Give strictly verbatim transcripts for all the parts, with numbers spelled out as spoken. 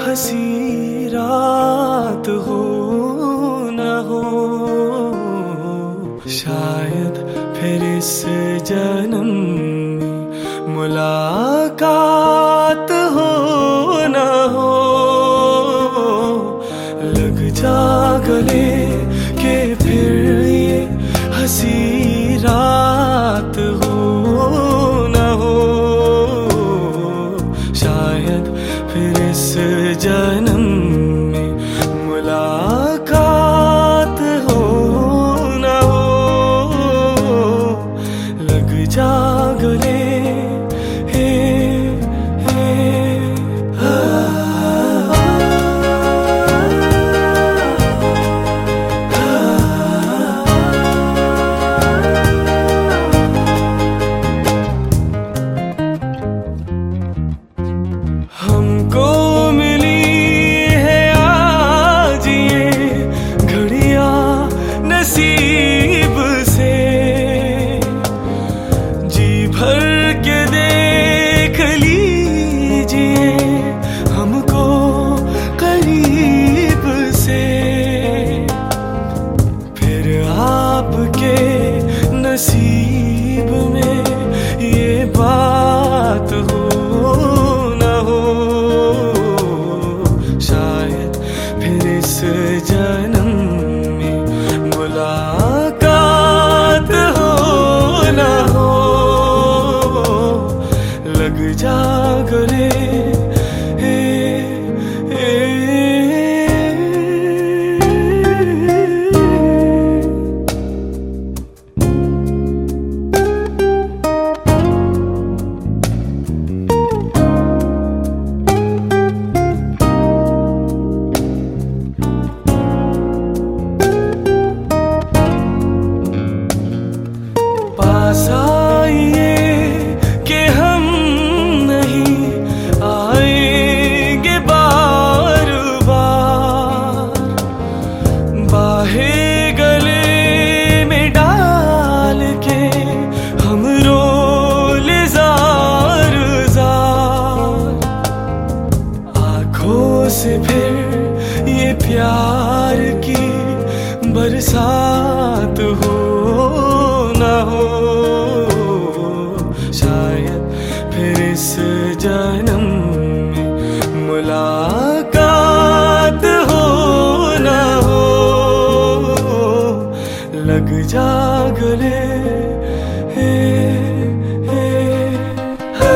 हंसी रात हो न हो, शायद फिर इस जन्म में मुलाकात हो न हो। लग जा गले के फिर ये हंसी रात हो न हो, शायद फिर इस जन्म में मुलाकात हो न हो। लग जा गले हे हे हा। हमको मिली है आज ये घड़ियां नसीब से, जी भर के देख लीजिए हमको करीब से। फिर आपके नसीब में ये बात हो न हो, शायद फिर इस जन्म में मुलाकात हो न हो। लग जा गले हे हे। पास आइए कि हम नहीं आएंगे बार बार, बाहे गले में डाल के हम रोले जार जार। आँखों से फिर ये प्यार की बरसात हो न हो, शायद फिर इस जन्म में मुलाकात हो न हो। लग जा गले हे हे हा।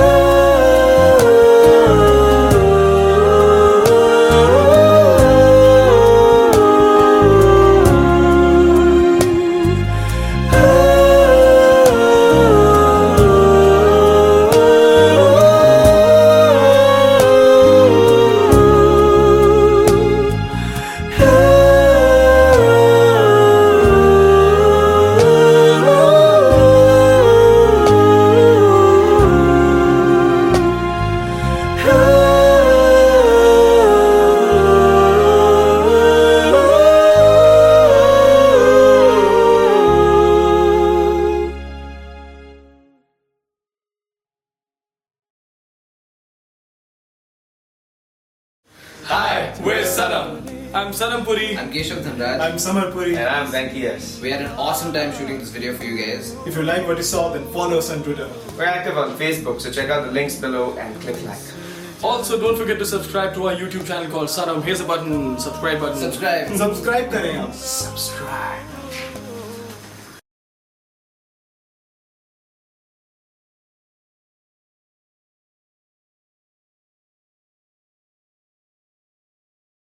Hi, we're Sanam. I'm Sanam Puri. I'm Keshav Dhanraj. I'm Samar Puri. And I'm Venki S. We had an awesome time shooting this video for you guys. If you like what you saw, then follow us on Twitter. We're active on Facebook, so check out the links below and click like. Also, don't forget to subscribe to our YouTube channel called Sanam. Here's a button, subscribe button. Subscribe. Subscribe करें आप. Subscribe.